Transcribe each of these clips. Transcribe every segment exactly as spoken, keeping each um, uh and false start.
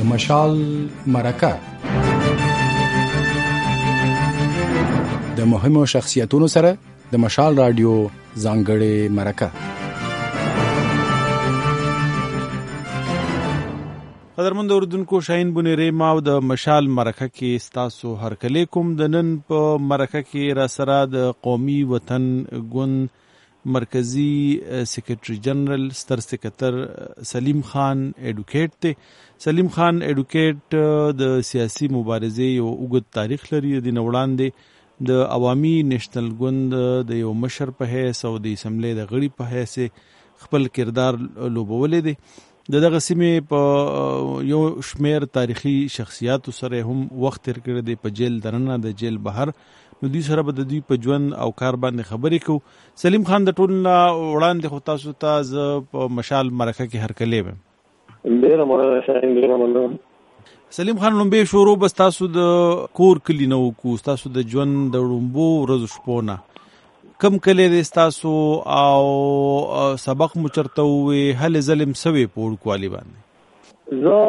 مشال مرکه د مهمو شخصیتونو سره د مشال رادیو ځانګړې مرکه. قدرمند اوردونکو، شاهین بونیری ما او د مشال مرکه کې ستاسو هرکلی کوم. د نن په مرکه کې را سره د قومي وطن ګوند مرکزی سیکریټری جنرال ستر سکرټر سلیم خان ایډوکیټ ته. سلیم خان ایډوکیټ د سیاسي مبارزې یو اوږد تاریخ لري. د نوړاندې د عوامي نېشنل ګوند د یو مشر په حیث او د اسمبلی د غړي په حیث خپل کردار لوبولې دی. د دغه سیمې په یو شمیر تاریخي شخصیاتو سره هم وخت تیر کړی دی، په جیل دننه د جیل بهر. نو دوی سره به د دوی په ژوند او کار باندې خبرې کوو. سلیم خان د ټول نه وړاندې خو تاسو ته زه په مشال مرکه کې هرکلی ویم. ډېره مننه شاهین، ډېره مننه. سلیم خان، لومبې شروع بس تاسو د کور کلي نه وکړو، تاسو د ژوند د لومبو ورځو شپو نه. کم کلی دی ستاسو او سبق مو چرته ووی، هلې ظلم سوی په وړوکوالي باندې؟ زه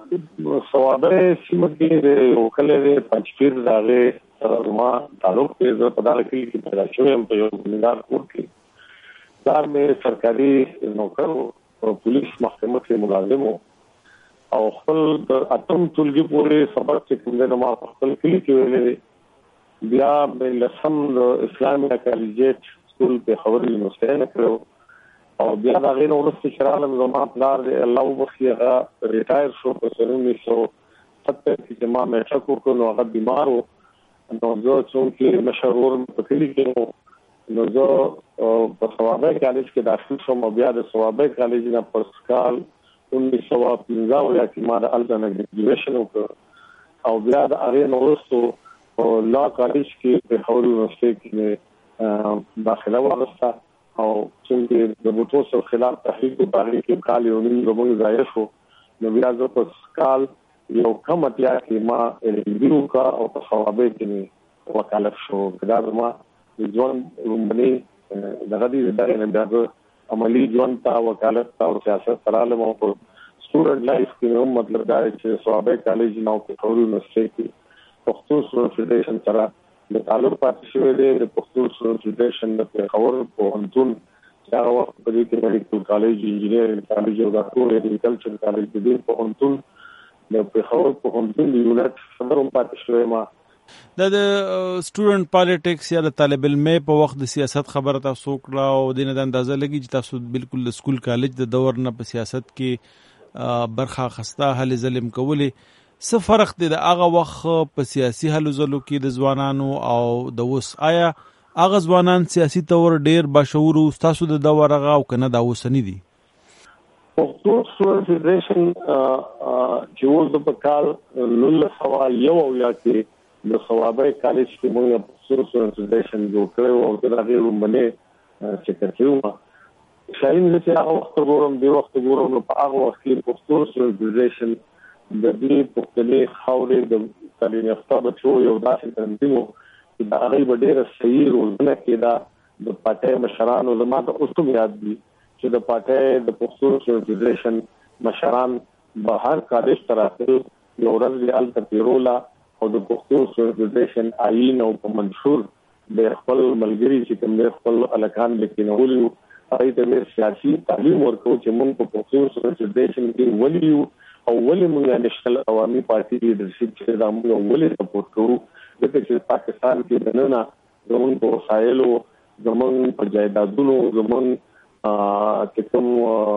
صوابۍ سیمه کې د یو کلی دی پنجپیر، د هغې سره زما تعلق دی. زه په دغه کلي کې پیدا شوی یم، په یو زمیندار کور کې. پلار مې سرکاري نوکر و، په پولیس محکمه کې ملازم و، او خپل د اتم ټولګي پورې سبق چې کوم دی نو ما په خپل کلي کې ویلی دی. بیا مې لسم د اسلامي کالجیټ سکول پېښور یونیورسټۍ نه کړی، او بیا د هغې نه وروسته چې رالم زما پلار دی الله وبخښي هغه ریټایر شو په سن اونیس سو ستر کې چې ما میټرک وکړو نو هغه بیمار و. نو زه چونکې مشر ورور مې په کلي کې و نو زه په صوابۍ کالج کې داخل شوم، او بیا د صوابۍ کالج نه پس کال اونیس سوه پنځه اویا کې ما د هلته نه ګریجویشن وکړ، او بیا د هغې نه وروستو لا کالج کې پېښور یونیورسټۍ کې مې داخله واخیسته، او چونکې د بوټو سره خلاف تحریک په هغې کې کال یو نیم زموږ ضایع شو. نو بیا زه په کال یو کم اتیا کې ما ایل ایل بي وکړه او په صوابۍ کې مې وکالت شو. دا زما د ژوند لومړنی دغه دی. د هغې نه بیا زه عملي ژوند ته وکالت ته او سیاست ته رالم، او په سټوډنټ لایف کې مې هم مطلب دا دی چې صوابۍ کالج نه او پېښور یونیورسټۍ کې پښتو سټوډنټ فیډریشن سره د تعلق پاتې شوی دی. د پښتو سټوډنټ فیډریشن د پېښور پوهنتون چې هغه وخت په دې کې میډیکل کالج، انجینرینګ کالج او دکتور اګریکلچر کالج د دې پوهنتون د پېښور پوهنتون د یونټ صدر هم پاتې شوی ما. دا د سټوډنټ پالیټکس یا د طالب علمۍ په وخت د سیاست خبره تاسو وکړه، او د دې نه د اندازه لګي چې تاسو بالکل د سکول کالج د دور نه په سیاست کې برخه اخیسته، هلې ظلم کولې. څه فرق دی د هغه وخت په سیاسي هلو ځلو کې د ځوانانو او د اوس؟ آیا هغه ځوانان سیاسي طور ډېر باشعور و ستاسو د دور هغه، او که نه دا اوسني دي؟ پښتو سټوډنټ فیډریشن چې اوس د په کال نولس سوه یو اویا کې د صوابۍ کالج کې موږ پښتو سټوډنټ فیډریشن جوړ کړی و، او د هغې لومړنی سیکرټري وم. شاهین، زه چې هغه وخت ګورم دې وخت ګورم نو په هغه وخت کې پښتو سټوډنټ فیډریشن د دې پښتنې خاورې د تعلیم یافته بچو یو داسې تنظیم و چې د هغې به ډېره صحیح روزنه کېده. د پارټۍ مشرانو زما ته اوس هم یاد دي چې د پارټۍ د پښتو سټوډنټ فیډریشن مشران به هر کالج ته راتلل، یو ورځ یې هلته تېروله، او د پښتو سټوډنټ فیډریشن آیین او په منشور د خپل ملګري چې کوم دی خپل هلکان به کېنولي وو، هغوی ته ډېر سیاسي تعلیم ورکوو چې مونږ په پښتو سټوډنټ فیډریشن کې ولې یو، او ولې موږ نېشنل عوامي پارټي لیډرشپ چې دا موږ ولې سپورټ کوو. ځکه چې پاکستان کې دننه زموږ په وسایلو، زموږ په جایدادونو، زموږ چې کوم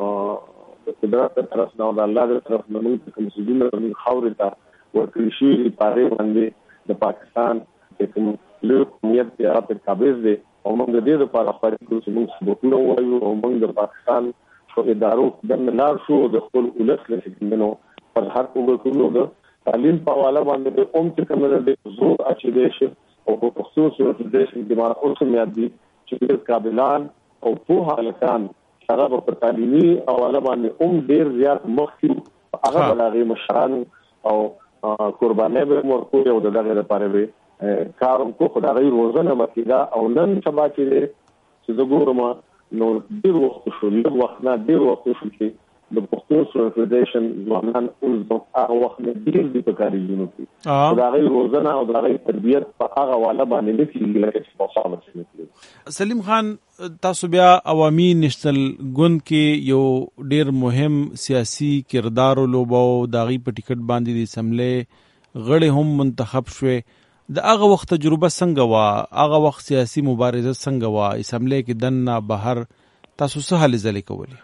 د قدرت تر طرف نه او د الله تر طرف نه موږ کوم څیزونه زموږ خاورې ته ورکړل شوي دي، په هغې باندې د پاکستان چې کوم لوی قومیت دی هغه پرې قابض دی، او موږ د دې دپاره خواړې کړو چې موږ سبقونه ووایو، او موږ د پاکستان په ادارو دننه لاړ شو، د خپل ولس له چې کوم دی پر هر کوم وکړو د تعلیم په حواله باندې د قوم چې کوم دی زور اچېدی شي. او په پښتو سټوډنټ فیډریشن کې ما اوس هم یاد دي چې ډېر قابلان او پوه هلکان هغه به په تعلیمي حواله باندې هم ډېر زیات مخکې هغه به د هغې مشران او قربانۍ به هم ورکولې، او د دغې لپاره به کار هم کو، خو د هغې روزنه به کېده. او نن سبا چې دی چې زه ګورم نو ډېر وخت شو، لږ وخت نه ډېر وخت شو چې د پښتون سټوډنټ فدریشن ځوانان اوس د هغه وخت نه ډیر دي په کاریږي نو دا غي روزنه او دا غي تربیت په هغه والا باندې نه کیږي لکه چې په خاصه کې. سلیم خان تاسو بیا عوامي نېشنل ګوند کې یو ډیر مهم سیاسي کردار لوباو، دا غي په ټیکټ باندې د اسمبلی غړي هم منتخب شوه. د هغه وخت تجربه څنګه وا؟ هغه وخت سیاسي مبارزه څنګه وا؟ اسمبلی کې دنه بهر تاسو څه حل ځلې کولې؟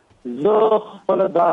زه خپل دا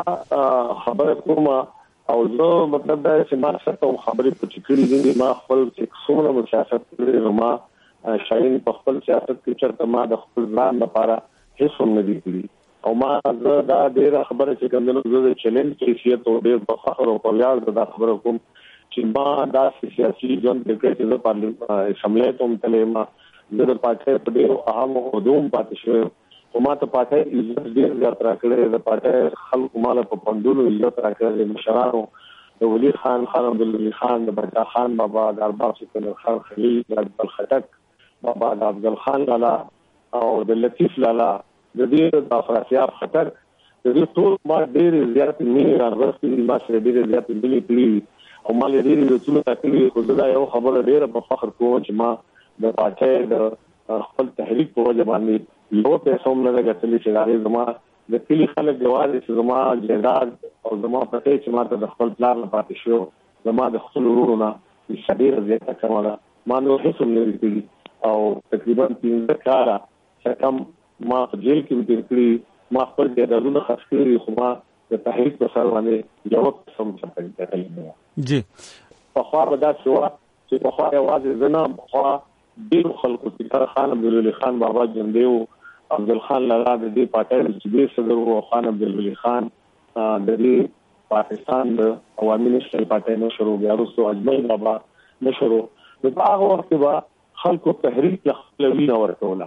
خبره کوم او زه مطلب دا چې ما څه خبرې په چکرې دي، ما خپل چې څومره سیاست کړی، ما شاین په خپل سیاست کې چرته ما د خپل ځان لپاره هیڅ هم نه دي کړی او ما زه دا ډیره خبره چې کوم نو زه چیلنج کیفیت او ډیر په فخر او په ویاړ دا خبره کوم چې ما دا سیاسي ژوند کې چې زه پارلمان اسمبلی ته تلم، زه د پارټۍ په ډیرو اهم عہدو پاتې شوم او ما ته پاتې عزت ډیر زیات راکړی، د پاتې خلکو مال په پندونو عزت راکړی، مشرانو د ولی خان خان عبدالولی خان، د برکا خان بابا، د ارباب سکندر خان خلیل، د عبدال خټک بابا، د عبدال خان لالا او د لطیف لالا، د دې د افراسیاب خټک، د دې ټول ما ډیر زیات مینه راغستې، ما سره ډیر زیات مینه کړې او ما ډیر د ټول تکلیف خو دا یو خبره ډیره په فخر کوم چې ما د پاتې د خپل تحریک په وجه باندې یو پیسې هم نه غوښتل چې راځي زما د کلی خلک جواز چې زما جهاد او زما پته چې ما ته د خپل پلان لپاره شو، زما د خپل ورونو چې ډیر زیاته کومه ما نو هیڅ هم نه لري او تقریبا پنځه کاله چې کوم ما په جیل کې تیر کړی، ما خپل جهادونه خرڅ کړی، خو ما د تحریک په سر باندې یو قسم څه کوي جی په خوا به دا شو چې په خوا یوازې زنه په خوا ډیر خلکو چې خان عبدالولی خان بابا جندیو، عبدال خان لالا د دې پارټۍ د صوبې صدر او خان عبدالولی خان د دې پاکستان د عوامي نېشنل پارټۍ مشر او بیا وروسته اجمل بابا مشر. نو په هغه وخت کې خلکو تحریک له خپل وینه ورکوله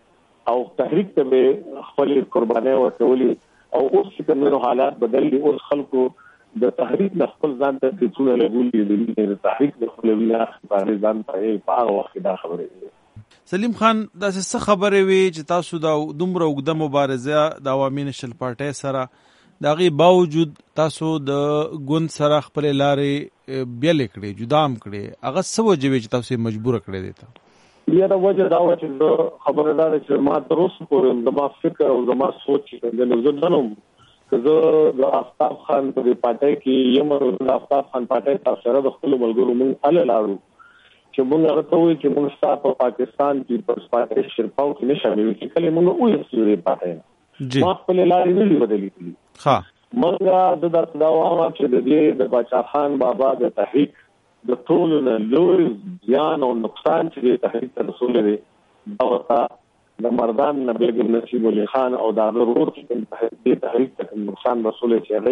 او تحریک ته به خپل قرباني ورکولي او اوس چې کومو حالات بدل دي، اوس خلکو د تحریک له خپل ځان ته څونه لګولي د تحریک د خپل وینه باندې ځان ته په هغه وخت دا خبره دي. سلیم خان دا څه خبره وي چې تاسو دا دومره وګړه مبارزه د عوامي نېشنل پارټۍ سره دا غي باوجود تاسو د ګوند سره خپل لارې بیل کړې، جدام کړې، هغه څه وجه چې تاسو مجبور کړې دي؟ ته یا دا وجه دا و چې خبره دا چې ما تر اوسه پورې د ما فکر او د ما سوچ د نظر دنوم که زه د آفتاب خان په پارټۍ کې یم او د آفتاب خان پارټۍ تاسو سره د خپل ملګرو مونږ اله لاړو چې موږ هغه ته وایي چې موږ ستاسو په پاکستان کې پر پاتې شرپاو کې نشو چې کله موږ وایو چې پاتې ما خپل لارې نه بدلې کړې. ها موږ د داسې دا وایو چې د دې د باچا خان بابا د تحریک د ټول نه لوی ځان او نقصان چې د تحریک ته رسول دي دا وتا د مردان نه بیګم نصیب علي خان او د ضرورت د تحریک ته نقصان رسول چې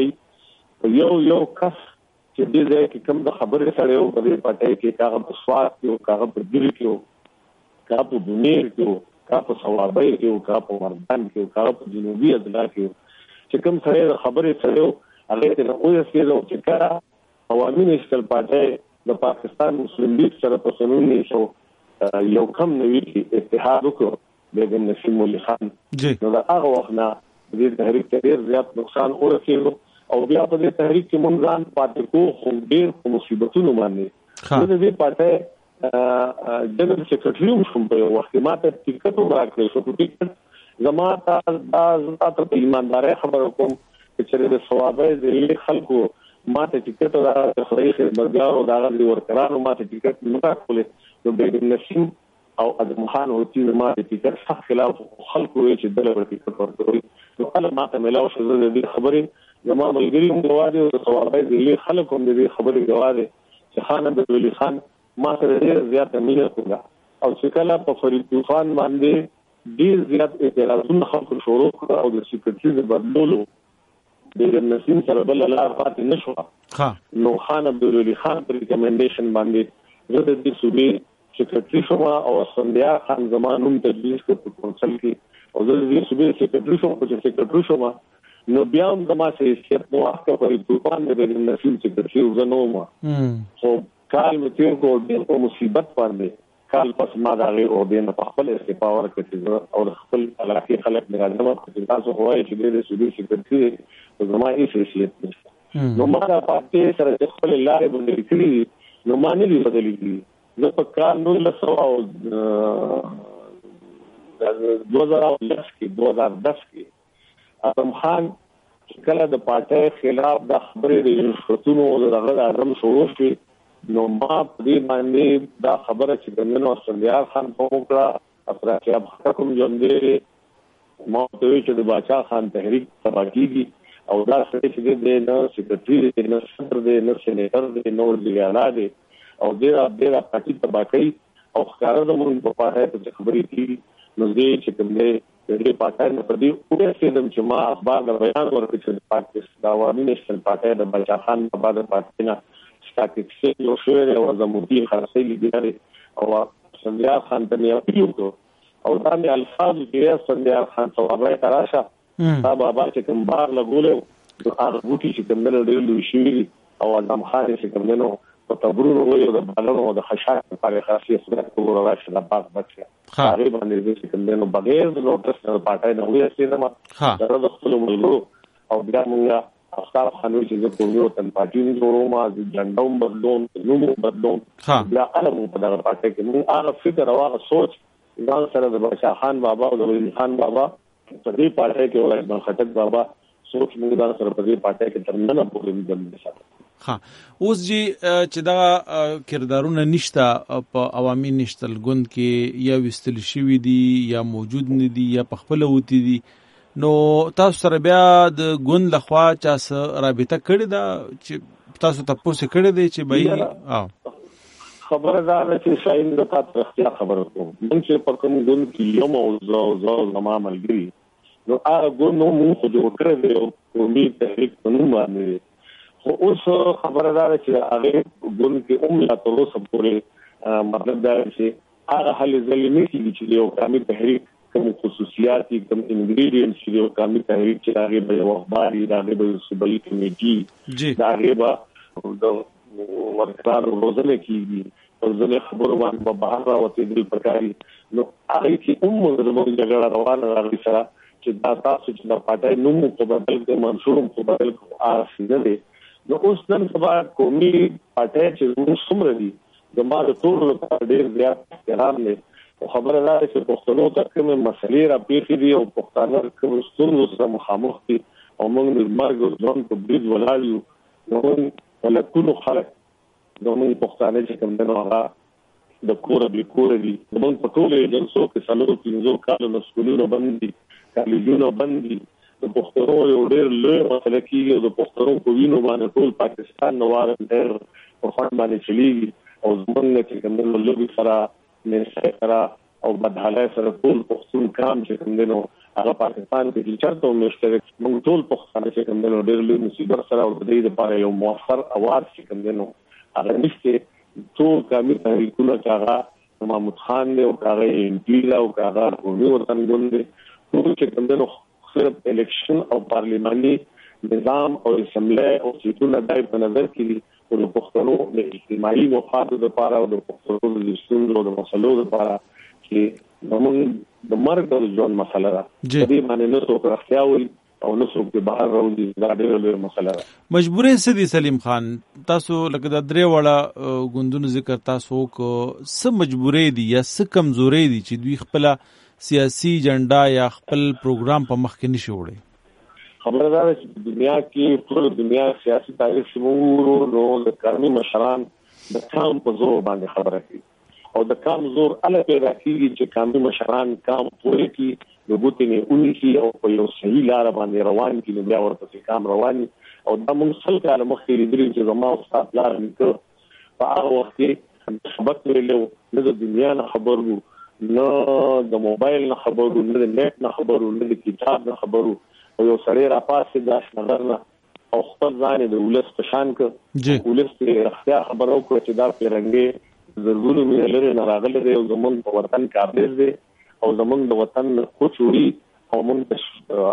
غي یو یو کس چې دې ځای کې کوم د خبرې سره یو په دې پټای کې کاغه په سواد کې کاغه په ګری کې کاغه په بنیر کې کاغه په صوابای کې کاغه په مردان کې کاغه په جنوبي اضلاع کې چې کوم سره د خبرې سره هغه ته نو اوسې نو چې کار عوامي نېشنل پارټۍ د پاکستان مسلم لیگ سره په سنونی شو یو کم نوی کې اتحاد وکړو بیگم نسیم علي خان نو دا هغه وخت نه دې تحریک ته ډیر زیات نقصان ورسېږي او بیا په دې تحریک کې مونږ ځان پاتې کو خو ډېر په مصیبتونو باندې د دې پاتې جنرال سیکریټري هم په وخت ما ته ټیکټ ورکړل شو. ټیکټ زما ته دا زړه ته ایمانداري خبره کوم چې د ثوابه د خلکو ما ته ټیکټ راځي خو یې خدمتګار او دا غوړي ورکرانو ما ته ټیکټ نه راکولې نو بیگم نسیم او ادم خان ورته ما ته ټیکټ صح خلاف خلکو چې دلته ټیکټ ورکړي نو کله ما ته ملاو شو د دې خبرې زما ملګری هم غواړي او ثوابای دي خلک هم دې خبرې غواړي چې خان عبدالولی خان ما سره ډېر زیات مینه کوله او چې کله په فرید طوفان باندې ډېر زیات اعتراضونه خلکو شروع کړ او د سیکریټري د بدلولو د نسیم سره بل لار پاتې نشو نو خان عبدالولی خان پر ریکمنډیشن باندې زه د دې صوبې سیکریټري شوم او سندیا خان زمانوم تجویز کړ په کونسل کې او زه د دې صوبې سیکریټري شوم چې سیکریټري شوم نو بیا هم زما سه حیثیت نو اخته پرې طوفان د نسیم سیکریټري وزنو ما خو کال مې تیر کو د مصیبت باندې کال پس ما دا غیر او دین په خپل استفاده ورکړي او خپل علاقه خلک نه راځم چې تاسو وایي چې د صوبې سیکریټري زما هیڅ حیثیت نشته. نو ما دا پارټي سره چې خپل لارې بدلې کړې نو ما نه دي بدلې کړې. زه په کال نولس سوه او دوه زره لس کې دوه زره دس کې اعظم خان کله د پارټي خلاف د خبرې د رشوتونو او دغه د اعظم شروع شوې نو ما په دې باندې دا خبره چې ګندنو اسفندیار خان په وکړه افراطیاب حکم جوړې ما ته وی چې د باچا خان تحریک تبا کیږي او دا څه چې د نه سیکریټری دی نه صدر دی نه سېنیټر دی نو لګالا دی او ډیر ډیر پارټي تبا کوي او ښکارا د مونږ په پاره ته خبرې کیږي نو دې چې کوم دی د پارټي نه پدې اوه سیدم چې ما اخبار د بیان ورکړ چې پارټي د عوامي نېشنل پارټي د باچا خان په بعد پارټي نه سټاټیکس یو شوی او زموږی خاصه لیدل او سندیار خان ته یې پیوکو او دا مې الفاظ کې سندیار خان ثوابه تراشه دا بابا چې کوم بار لګولو هغه بوټي چې کوم نه ډېر شي او اعظم خان چې کوم نو په تبرور وایي د بالونو د خشاک لپاره خاصه صورت کوو راشه د باغ بچي هغه باندې چې کوم نو بغیر د نوټس نه پټای نه وي چې ما دا د خپل ملګرو او بیا موږ افکار خانوي چې د کومو تن پارټي جوړو ما د جنډوم بدلون نومو بدلون بیا علم په دغه پارټي کې موږ هغه فکر او هغه سوچ ځان سره د بادشاہ خان بابا او د ولی خان بابا په دې پارټي کې ولای د خټک بابا سوچ موږ ځان سره په دې پارټي کې ترمنه پورې مدل شي. ها اوس جی چې دا کردارونه نشته په عوامي نشتل ګوند کې یا وستل شوی دي یا موجود نه دي یا په خپل وتی دي نو تاسو سره بیا د ګوند لخوا چا سره رابطه کړې ده چې تاسو ته پوښتنه کړې ده چې بای او خبردار چې شاین د تاسو اختیار خبر کوم من چې په کوم ګوند کې یو موضوع زو زما ملګری نو هغه ګوند نو موږ جوړ کړی دی او امید تحریک په نوم باندې خو اوس خبردار چې هغه ګوند کې هم لا تر اوسه پورې مطلب دا چې هغه حل ځلې نه کیږي چې یو کامل تحریک کوم خصوصیات کوم انګریډینټس چې یو کامل تحریک چې هغه به وخباري هغه به صوبایي کمیټي دا هغه به د ورکړه روزنه کیږي او ځنه خبرو باندې په بهر راوته دي پکاري نو هغه چې عمر د موږ جګړه روانه راغلي سره چې دا تاسو چې د پټای نوم په بدل کې منشور په بدل کې آسنه دي نو اوس نن سبا قومي پټای چې موږ څومره دي د ما د ټول ډېر زیات احترام لري خبره ده چې پښتنو ته کوم مسلې را پیښې دي او پښتانه کوم ستونزو سره مخامخ دي او موږ د مرګ او ژوند په بریډ ولاړ یو نو ولکونو خلک د موږ پښتانه چې کوم نه هغه د کور به کور دي موږ په ټولو جنسو کې سلو پینځو کالو مسؤلینو باندې کالیجونو باندې د پښتنو یو ډېر لوی مسله کې د پښتنو په وینو باندې ټول پاکستان نوار ډېر په فن باندې چلیږي او زمونږ چې کوم نه لوبي سره نه سره او بدحاله سره ټول پښتون کام چې کوم دینو هغه پاکستان کې چرته مشترک موږ ټول پښتون چې کوم دینو ډېر لوی مصیبت سره او د دې لپاره یو موثر اواز چې کوم دینو هغه نشته ټول کامل تحریکونه هغه محمود خان دی او هغه ام پی او هغه قومي وطن ګوند دی ټول چې کوم دینو صرف الیکشن او پارلیماني نظام او اسمبلی او سیټونه دای په نظر کې دي او د پښتنو د اجتماعي مفادو لپاره او د پښتنو د ستونزو د مسلو لپاره چې موږ د مرګ او ژوند مسله ده دې باندې نو څوک راځي او نو څوک به بهر راوځي دا ډېره لویه مسله ده. مجبورې سدي سلیم خان تاسو لکه د درې وړه ګوندونو ذکر تاسو کو څه مجبورې دي یا څه کمزورې دي چې دوی خپل سیاسي جنډا یا خپل پروګرام په مخ کې نشي وړي؟ خبردار چې دنیا کې ټول دنیا سیاسي تاریخ شمول نو د کارمي مشران د کام په زور باندې خبره کوي او د کام زور اله پیدا کیږي چې کامي مشران کام پوره کی د ګوتنی اونکی او په یو صحیح لار باندې روان کی نو بیا ورته کام رواني او د موږ خلک له مخې لري چې زموږ استاد لار نکړ په هغه وخت کې سبق ویلو نه د دنیا نه خبرو نه د موبایل نه خبرو نه د نت نه خبرو نه د کتاب نه خبرو او یو سړی را پاسې د شنغرنه او خپل ځان د ولس په شان ک ولس په اختیا خبرو کو چې دا پیرنګي زرګونو ملي نه راغلي دی او زمونږ په وطن کابل دی او زمونږ د وطن خو چوري او موږ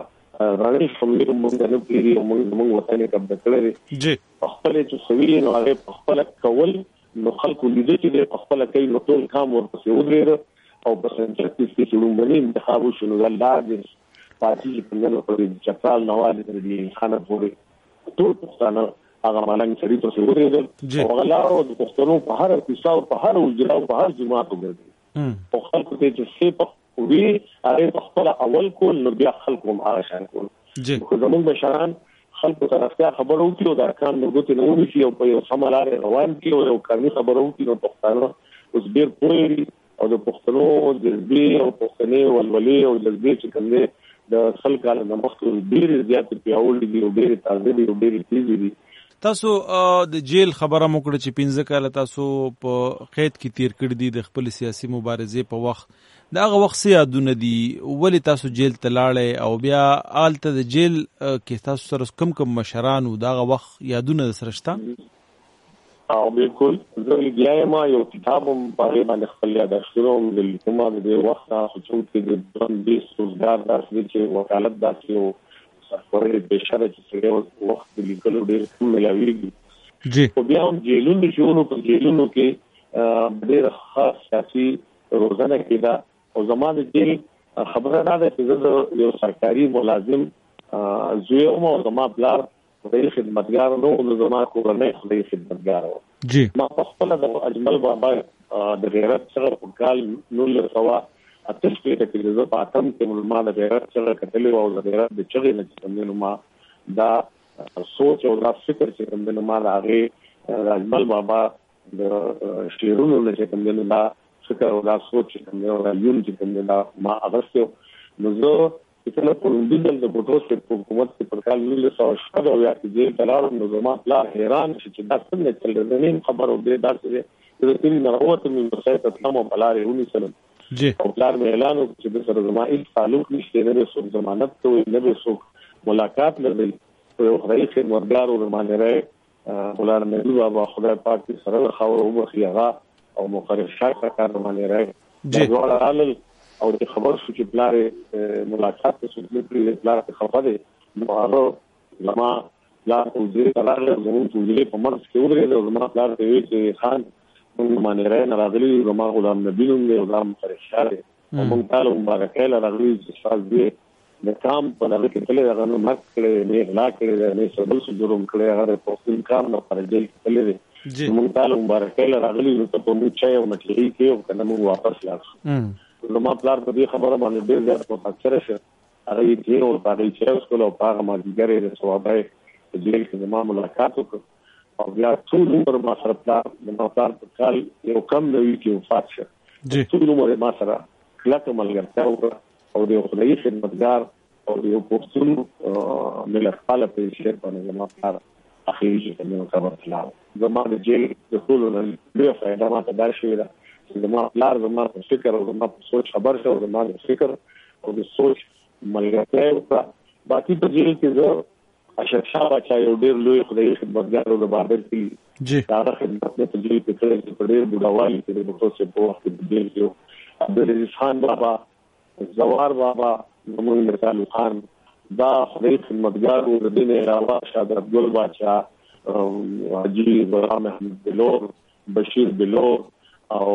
راځي کومې موږ نه پیری او موږ زمونږ وطن کبه کړی جی خپل چې سوي نو هغه خپل کول نو خلکو لیدل چې خپل کوي نو ټول کام ورپسې ودرېد او په سنجت کې چې لومړنی انتخاب شنو د لارډ پاتې په په چترال نواله د خانه پورې ټول پښتانه هغه مالنګ شریف ته ورغلل او غلاو د پښتنو په هر قصه او په هر وجرا او په هر جماعت وګرځي او خلکو ته چې څه په وی هغه خپل اول کول نو بیا خلکو هم هغه شان کول خو زموږ بشران خلکو ته راځي خبرو کوي او دا کار نو ګوت نه ونی او په سملار روان کی او کاري خبرو کوي نو پښتانه اوس ډیر پوری او د پښتنو د دې او پښتنې ولولي او د دې چې کومه د خلکو له مخکې ډیر زیات پیاوړي دي او ډیر تازه دي او ډیر تیزی دي. تاسو د جیل خبره مو کړه چې پنځه کاله تاسو په قید کې تیر کړی دي د خپل سیاسي مبارزې په وخت دا هغه وخت څه یادونه دي ولې تاسو جیل ته لاړې او بیا آلته د جیل کې تاسو سره کم کم مشران او دا هغه وخت یادونه سره شته؟ او بالکل زه لګیایم یو کتاب هم په باندې خپل یادښتونه هم د لیکم د وخت خصوص کې د ځان بیس روزګار داسې چې وکالت داسې او سفرې بشاره چې څنګه وخت لیکلو ډېر کم ملاویږي جی او بیا هم جیلونو شونو په جیلونو کې ډېر خاص سیاسي روزنه کېده او زمانه جیل خبره نه ده چې زه یو سرکاري ملازم زوی او زما بلار خدای خدمتګار نو او زما کورنۍ خدای خدمتګار و جی ما په خپل د اجمل بابا د غیرت سره په کال نول سوا اته شپې کې د پاتم کې ما د غیرت سره کتلې او د غیرت د چغې نه څنګه ما دا سوچ او دا فکر چې کوم ما هغه اجمل بابا د شیرونو نه څنګه دا فکر او دا سوچ کوم یو یون چې کوم ما اغسطه نو زه کله په دې د بوټوس په حکومت کې پر کال نول سوا شپږ او یا کې د دلارو نو زما لا حیران چې دا څنګه چل رنین خبر او دې داسې د دې نه راوته مې مسایت تمام بلاره ونی سلام جی او پلان مې اعلان وکړ چې د سره زما هیڅ تعلق نشته نه به څوک ضمانت کوي نه به څوک ملاقات لري او خدای خدمتګار او باندې راي مولانا مهدی بابا خدای پاک دې سره خاور او مخیغه او مقرر شاکر کار باندې راي جی ولر او د خبر شو چې پلان ملاقات ته څوک پرې پلان ته خبره نو هغه لما لا او دې قرار زموږ ټولې په مرز کې ورغله او زما پلان ته وی چې خان موږ باندې راي نه راغلي زما غلام نبی نوم دی او دا مفرشاله او موږ تعالی مبارکه له راغلي چې شاز دې د کام په لاره کې تللی هغه نو مخ کړي نه لا کړي نه سبل سو جوړم کړي هغه په خپل کار نه پر جیل کې تللی جی موږ تعالی مبارکه له راغلي نو ته په موږ چای او مچي کې او کنه موږ واپس لاړو زما پلان په دې خبره باندې ډېر زیات متاثر شه هغه یې او هغه چې اوس کوله په هغه ماجیګره د ثوابای په جیل کې زما ملاقات وکړ او بیا ټول عمر ما سره پلان د ما پلان په کال یو کم نوي کې وفات شه جی ټول عمر ما سره کلک ملګرتیا وکړه او د خدای خدمتګار او د پښتون ملت خپل په شیر باندې زما پلان اخیری چې نو خبر تلاو زما د جیل د ټول نن ډېر فائدہ ما ته دا شوی دا زما پلار زما په فکر او زما په سوچ خبر شو زما د فکر او د سوچ ملګرتیا وکړه باقي په جیل کې زه اشرف شاه بچا یو ډېر لوی خدای خدمتګار او د بابر کې جی دا خدمت په جیل کې کړی چې په ډېر بډاوالي کې د بوتو په وخت کې جیل کې عبدالعزیز خان بابا زوار بابا زمون مثال خان دا خدای خدمتګار او د دین علاوه شاه عبدل بچا حاجی غلام احمد بلور بشیر بلور او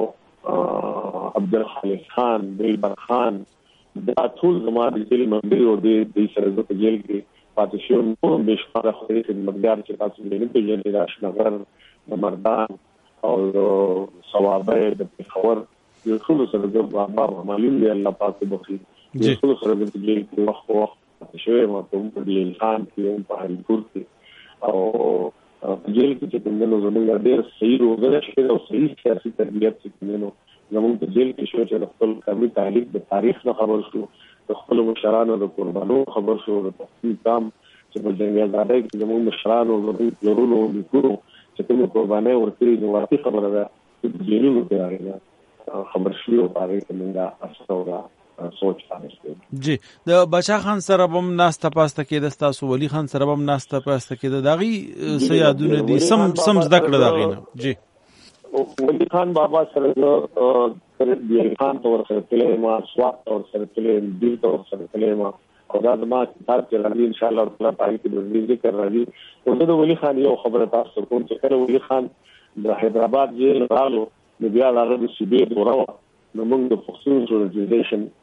عبدالخالق خان دلبر خان دا ټول زموږ د جیل ممبر او د سره د جیل کې پاتشون په بشپړه خدای خدمتګار چې تاسو یې نه پیژنئ د اشنغر د مردان او ثوابه د پیښور یو ټول سره د بابا معلوم دی الله پاک بخیر یو ټول سره د جیل کې وخت وخت شوی ما ته په دې انسان کې په هریپور کې او په جیل کې چې موږ زموږ ډېر صحیح روزنه شوې او صحیح سیاسي تربیت چې موږ زموږ په جیل کې شو چې خپل قومي تاریخ د تاریخ نه خبر شو د خپل مشرانو د قربانو خبر شو د پښتون کام چې په جنګ آزادۍ کې زموږ مشرانو زموږ ضرورو لیکلو چې کوم قرباني ورکړي نو واقعي خبره ده چې جیلونو کې راغله خبر شو او هغه څنګه اساسه سوچ پاتې جی د بچا خان سره بم ناسته پاسته کې د تاسو ولی خان سره بم ناسته پاسته کې د داغي سیادونه دي سم سم زده کړه داغي نه جی ولی خان بابا سره سره دی خان تور سره تلې ما سوات تور سره تلې دل تور سره تلې ما او دا ما کتاب کې راځي ان شاء الله تعالی پای کې د ذکر راځي او د ولی خان یو خبره تاسو کوم چې کله ولی خان د حیدرآباد جیل رالو نو بیا هغه د سیبی دوره نو موږ د پښتون ورګنایزیشن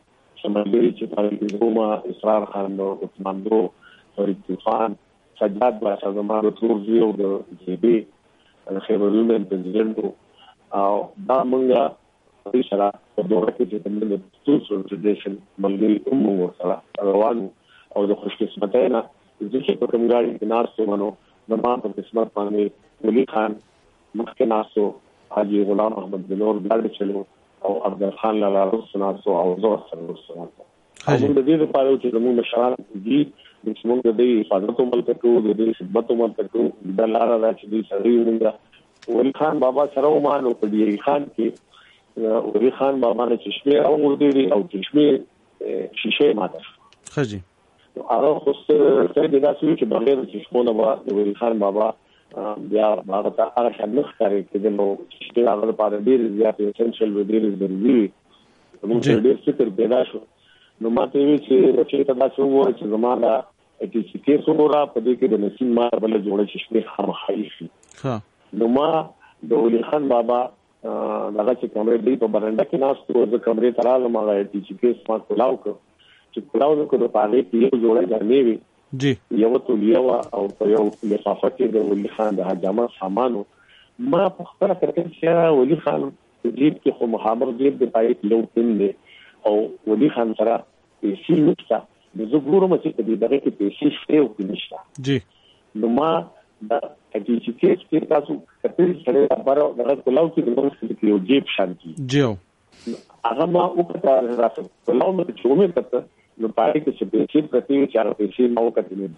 سمندری چې طارق زوما اسرار خان او عثمان دو فرید طوفان سجاد باشا زمان تور زیو د جی بی خیرالومن پرزیدنټ او دا مونږه په سره په دوره کې چې د پښتون فدریشن ملګری کوم سره روانو او د خوشقسمتۍ نه چې په کوم غاړي کې ناسو منو زمان په قسمت باندې ولی خان مخکې ناسو حاجی غلام احمد بنور ګاډي چلو او عبد الخان لاله رسناسو او زور سره رسناسو حاجی د دې لپاره چې زموږ مشران دي چې موږ د دې حفاظت عمل کوو د دې خدمت عمل کوو د لاره راځي د سړي موږ ولی خان بابا سره ومانو په دې خان کې ولی خان بابا نه چشمه او ورډي او چشمه شیشه ماته خجی هغه خو څه د داسې چې بغیر چشمونه با د ولی خان بابا بیا هغه ته هغه شنخ کوي چې نو چې هغه لپاره ډیر زیات اسنشل و ډیر ضروري موږ ډیر فکر پیدا شو نو ماته وی چې چې تاسو وایي چې زموږه چې چې کې څومره په دې کې د نسیم ما بل جوړه چشمه خامخایي ها نو ما د ولی خان بابا دغه چې کمرې دی په برنده کې ناستو د کمرې تراله ما چې چې کې سمات کلاو کو چې کلاو نو کو د پاره کې یو جوړه ځنی وی جی یو ټول یو او په یو لفافه کې د ولی خان د حجامه سامانو ما په خپل کړکۍ چې ولی خان جیب کې خو محمد جیب د پای کې لو پین دی او ولی خان سره پیسې نشته د زګورم چې په دې دغه کې پیسې شته او نشته جی نو ما د چې کې تاسو کتل سره بارو دغه کلاو کې د نوم کې یو جیب شانتي جیو هغه ما وکړه راځه کلاو مې جوړه کړه نو پای کې چې پیسې پرتی چې هغه پیسې نو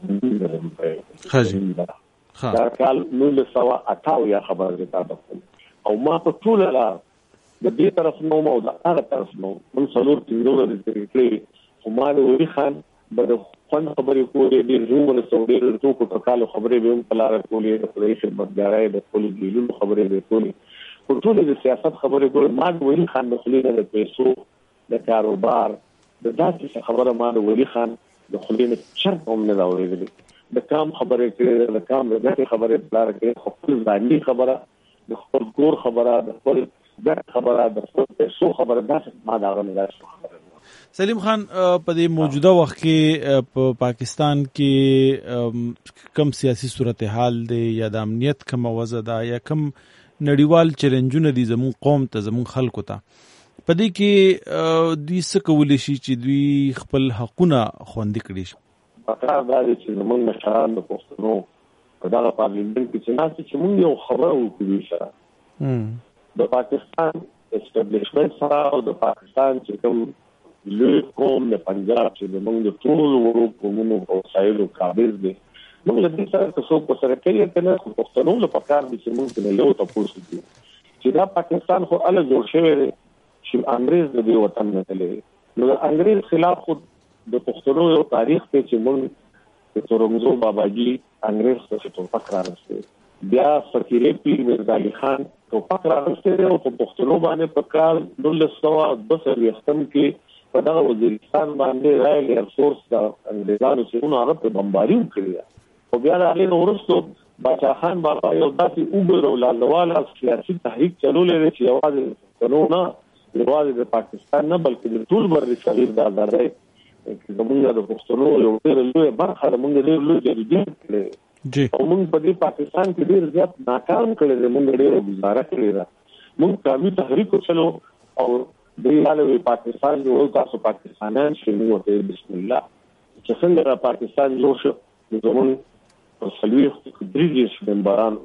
کتلې خجی ها دا کال نو له سوا اټاو یا خبره ده او ما په ټول لا د دې طرف نو او د هغه طرف نو من څلور تیندور د کړې خو ما د ولی خان بده خپل خبرې کولې د زوم له سعودي ته په کالو خبرې به په لار کولې د خدای خدمتګارای د خپل ګیلو خبرې به کولې په ټول د سیاست خبرې کولې ما د ولی خان د خلینا د پیسو د کاروبار د داسې خبره ما د ولی خان د خلینا چرته هم نه راوړې د کام خبرې کړې د کام د دې خبرې په لار کې خپل ځاني خبره د خپل کور خبره د خپل د خبره د خپل پیسو خبره داسې ما دا غوښنه خبره سلیم خان په دې موجوده وخت کې په پاکستان کې کم سیاسي صورتحال دی یا د امنیت کم وضع ده یا کم نړیوال چیلنجونه دي زموږ قوم ته زموږ خلکو ته په دې کې دوی څه کولی شي چې دوی خپل حقونه خوندي کړي شي پکار دا چې زموږ مشران د پښتنو په دغه پارلیمنت کې چې ناسي چې موږ یو خبره وکړو سره د پاکستان اسټابلیشمنت سره او د پاکستان چې کوم لوی قوم د پنجاب چې موږ د ټول ورو قومونو او سایلو قابل دي موږ له دې سره تاسو په سره کې کنه پښتنو له پکار دي چې موږ نه یو تاسو دي چې دا پاکستان خو ال جوړ شوی دی چې انګريز د دې وطن نه تللی نو د انګريز خلاف خو د پښتنو یو تاریخ ته چې موږ د تورنګزو باباجي انګريز څخه په فکر راځي بیا فقیر پیر مرزا علي خان په فکر راځي او په پښتنو باندې په کال دولس سوه دوه څلوېښتم کې په دغه وزیرستان باندې رائل ایر فورس د انګريزانو څخه هغه په بمباري وکړه او بیا هغه ورسته باچا خان بابا یو داسې اوبر او لاندواله سیاسي تحریک چلولې چې یوازې قانون نه یوازې د پاکستان نه بلکې د ټول بر صغیر د آزادۍ زمونږ د پښتنو یو ډېر لوی برخه د موږ ډېر لوی جریدې کړې جی او موږ په دې پاکستان کې ډېر زیات ناکام کړل دي موږ ډېر گزاره کړی دا موږ قومي تحریک وکړو او د یاله پاکستان یو تاسو پاکستانیان شنو ته بسم الله چې څنګه پاکستان جوړ شو زموږ په سلوي کې درېږي ممبران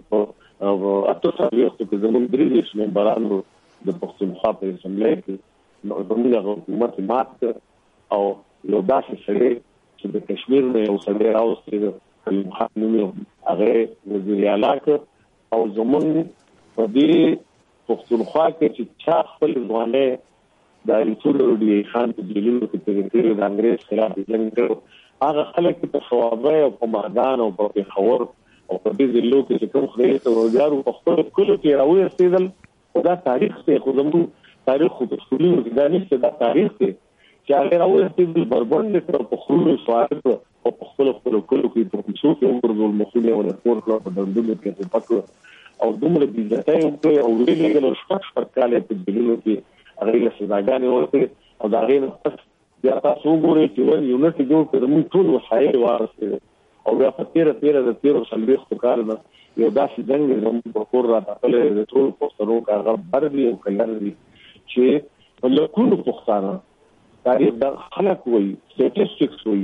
او اته سلوي کې زموږ درېږي ممبران د پښتونخوا په اسمبلی کې نو زموږ حکومت مات او یو داسې سړی چې د کشمیر نه یو سړی راوستي د خانمي هغه وزیر اعلی او زموږ په دې پښتونخوا کې چې چا خپل ځوانه د رسول الله خان په جلیلو کې ترې د انګريز خلاف جنگ کړو هغه خلک په ثوابه او په مادان او په خبر او په دې ځلو کې چې کوم خدای ته ورغارو په خپل کلو کې راوي استیدل دا تاریخ څخه خو زموږ تاریخ خو په ټولو کې دا نشته دا تاریخ دی چې هغه راوي استیدل بربند کړ په خورو سوال او په خپل خپل کلو کې په څو کې عمر ډول مخونه او د کور په دندونو کې په پاتو او دومره بیزتای او په او ویلې له شپږ شپږ کاله په دلیلو کې هغه له سزاګانې ورته او دا غي بیا تاسو وګورئ چې ول یونټ جوړ کړو موږ ټول وسایل وارسته او بیا په تیر تیر د تیر سلويخ کار نه یو داسې څنګه زموږ په کور را تلل د ټول پښتنو کاغه بردي او کلر دي چې په لکونو پښتانه تاریخ د خلک وایي سټیټسټکس وایي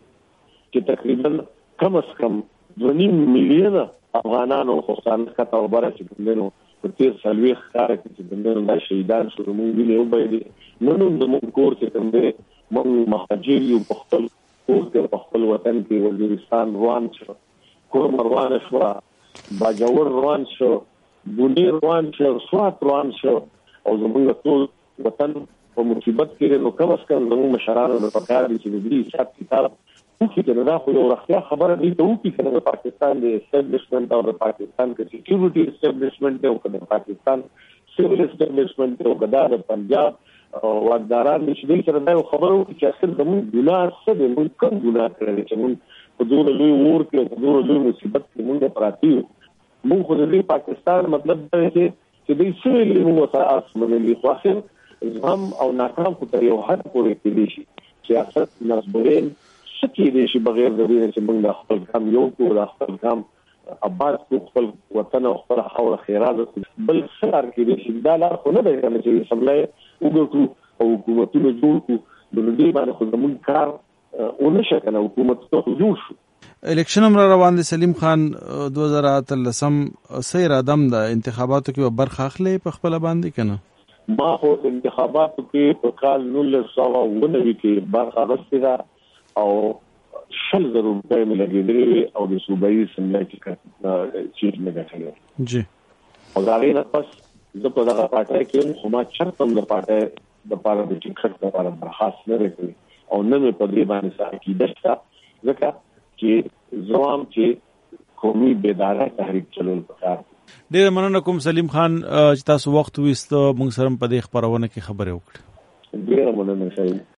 چې تقریبا کم از کم دوه میلیونه افغانانو پښتانه کته وبره چې دنو په تیر سلويخ کار کې چې دنو د شهیدان شو موږ ویلو باندې نو نو د کور کې څنګه موږ مهاجر یو خپل کور کې خپل وطن کې وزیرستان روان شو کور روان شو باجوړ روان شو بونی روان شو سوات روان شو او زموږ ټول وطن په مصیبت کې نو کوم څنګه زموږ مشرانو په پکار دي چې دې حساب کتاب چې دا خو یو رښتیا خبره دي ته وکړي چې د پاکستان د اسټابلیشمنت او د پاکستان کې سکیورټي اسټابلیشمنت او د پاکستان سیول اسټابلیشمنت او د پنجاب او واکداران چې دې سره دا خبره وکړي چې اصل زموږ ګناه څه دی موږ کوم ګناه کړی چې موږ په دوه لوی ور کې په دوه لوی مصیبت کې موږ پراتی موږ خو د پاکستان مطلب دا دی چې دې سویل موږ سره اسمنلي خاصه هم او ناکام کو تر یو حد پورې کې شي سیاست نسبورین شکی دي چې بغیر د دې چې موږ د خپل کام یو کو د خپل کام آباد کو خپل وطن او خپل حول خیرات بل سر کې دي چې دا لار خو نه دی چې سملای وګورو او حکومتونه جوړ کو د دې باندې خو زموږ کار ونشه کنه حکومت ته جوړ شو. الیکشن هم را روان دي. سلیم خان دوه زره اتلسم سیر ادم د انتخاباتو کې برخه اخلي په خپل باندې کنه ما خو انتخاباتو کې په کال نولس سوه اووه نوي کې برخه اخیستې او شل زره روپۍ مې لګېدلې او د صوبایي اسمبلۍ کې سیټ مې ګټلې جی او دا غي نه پس زه په دغه پارټۍ کې خو ما چرته د پارټۍ د پاره د ټیکټ لپاره درخواست نه وکړ او نه مې په دې باندې سره کې دښته ځکه چې زوام چې قومي بیدارۍ تحریک چلول پکار. ډېر مننه کوم سلیم خان چې تاسو وخت وست موږ سره په دې خبرونه کې خبرې وکړه. ډېر مننه شاید